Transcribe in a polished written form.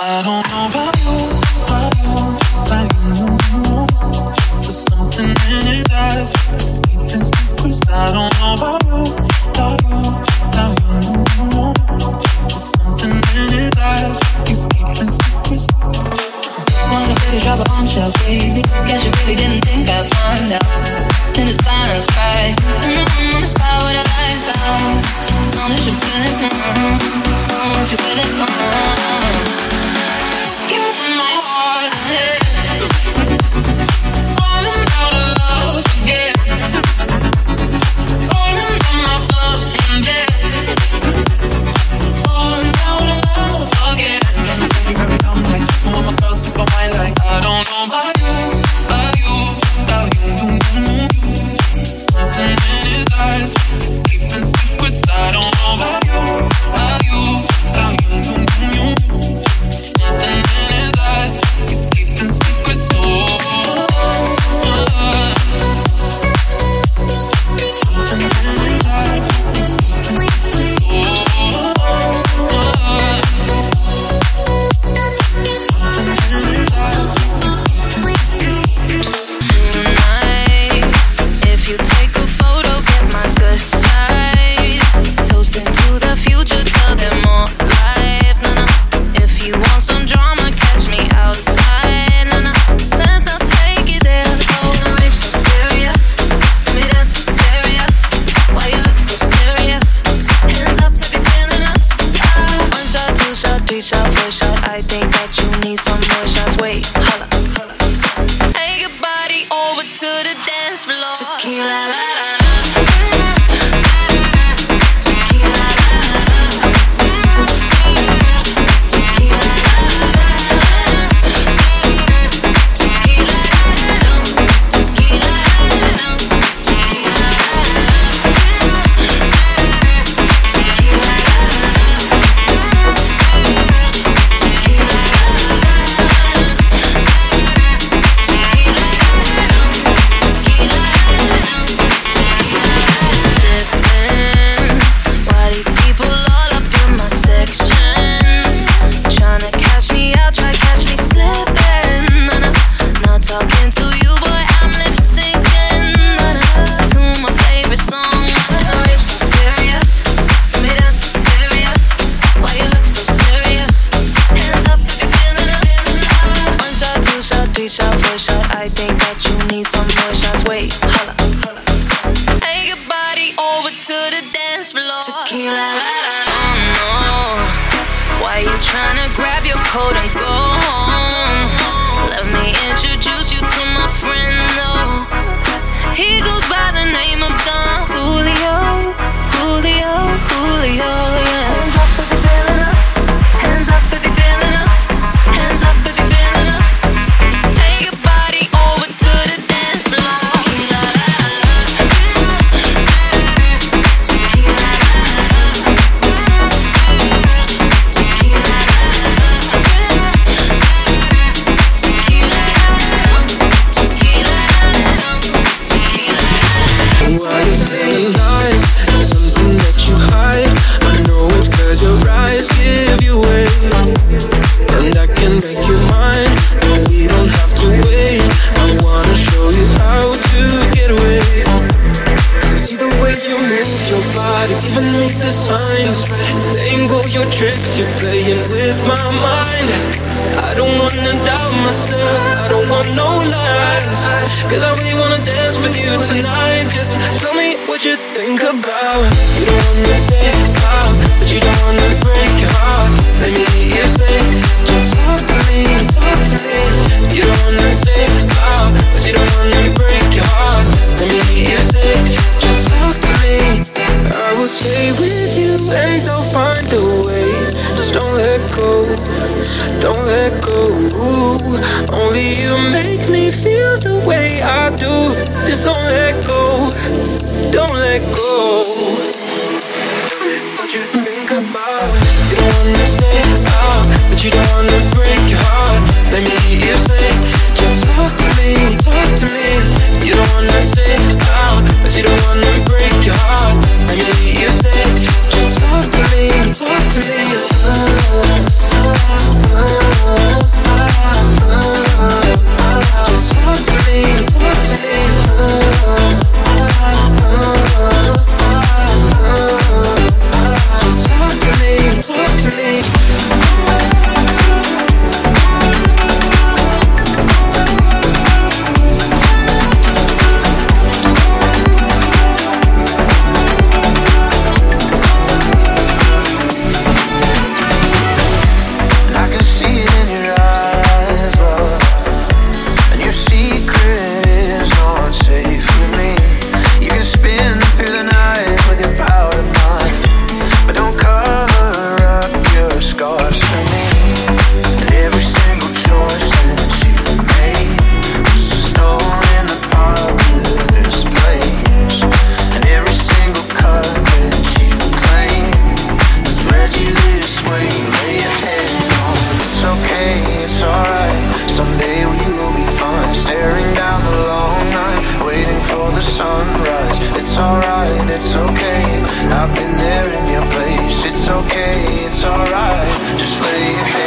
I don't know about you, about you, about you. There's something in his eyes, he's keeping secrets. I don't know about you, about you, about you. There's something in his eyes, he's keeping secrets. Wanna really drop a bombshell, baby. Guess you really didn't think I'd find out. In the silence, cry. On the side with the lights out. Know that you feel it, know that you feel it, Give my heart falling out of love again. Falling on my blood and dead. Falling out of love again. Got me very, very complex. When my girl super wine like I don't know about you, about you, about you. There's something in his eyes, he's keeping secrets. I don't know about you, about you, about you. There's something in his eyes, he's keeping secrets. There's something in his eyes, he's keeping secrets. If you take a photo, get my good side. Toasting to the future, tell them more life. No. If you want some drama, catch me outside. No. Let's not take it there. Oh, no, it's so serious. Send me that so serious. Why you look so serious? Hands up if you're feeling us. One shot, two shot, three shot, four shot. I think that you need some more shots. Wait, holla. Take your body over to the dance floor. Tequila, la, la, la. I think that you need some more shots. Wait, holla. Take your body over to the dance floor. Tequila, la, la, la. Oh, no. Why you tryna grab your coat and go home? Let me introduce you to my friend, though. He goes by the name of Don Julio. Julio, Julio, yeah. Hands up if you're feeling us. Hands up if you're feeling us. Hands up if you're feeling us. Take your body over to the dance floor. Tequila, la, la, la. Tequila, la, la, la. Tequila, la, la, la. Tequila, la, la, la. Tequila, la, la, la. Tequila, la, la, la. Why you saying lies? Something that you hide. I know it 'cause your eyes give you away. And I can make you mine, but we don't have to wait. I wanna show you how to get away. 'Cause I see the way you move your body, giving me the signs. Letting go your tricks, you're playing with my mind. I don't wanna doubt myself, I don't want no lies. 'Cause I really wanna dance with you tonight. Just tell me what you think about. You don't wanna stay out, but you don't wanna break your heart. Let me hear you say, just talk to me, talk to me. You don't wanna stay out, but you don't wanna break your heart. Let me hear you say, just talk to me. I will stay with you and I'll find a way. Just don't let go, don't let go. Only you make me feel the way I do. Just don't let go, don't let go. What you think about? You don't wanna stay out, but you don't wanna break your heart. Let me hear you say, just talk to me, talk to me. You don't wanna stay out, but you don't wanna break your heart. Let me hear you say, just talk to me, talk to me. sunrise. It's alright, it's okay. I've been there in your place. It's okay, it's alright. Just lay your head